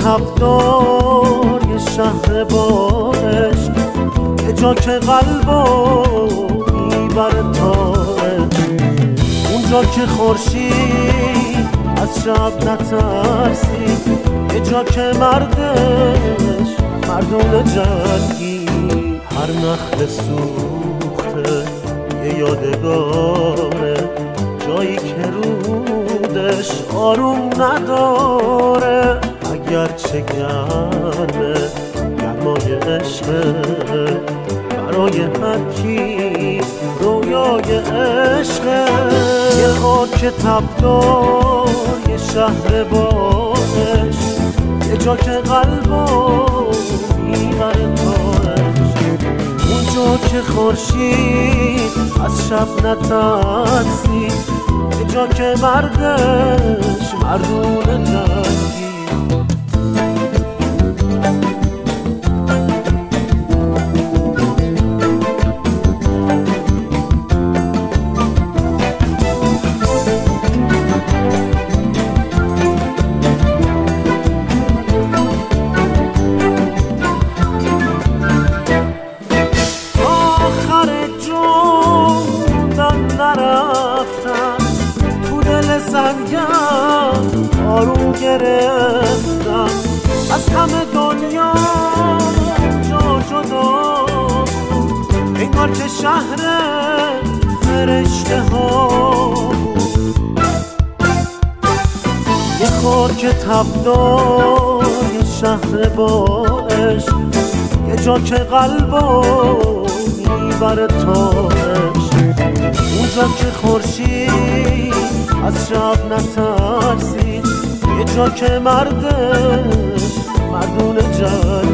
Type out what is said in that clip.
تبدار یه شهر با عشق، یه جا که قلبو میبره تاش، اونجا که خورشید از شب نترسید، یه جا که مردش مردون جنگی. هر نخل سوخته یه یادگاره، جایی که رودش آروم نداره. اگرچه گرمه گرمای عشقه، برای هر کی رویای عشقه. یه خاک تبدار یه شهر با عشق، یه جا که قلبو میبره تاش، اونجا که خورشید از شب نترسید، یه جا که مردش مردون جنگی. تو دل سنگم آروم گرفتم، از همه دنیا جا جدا، انگار که شهر فرشته ها بود. یه خاک تبدار یه شهر با عشق، یه جا که قلبو میبره تاش، اونجا که خورشید از شب نترسید، یه جا که مردش مردون جنگی.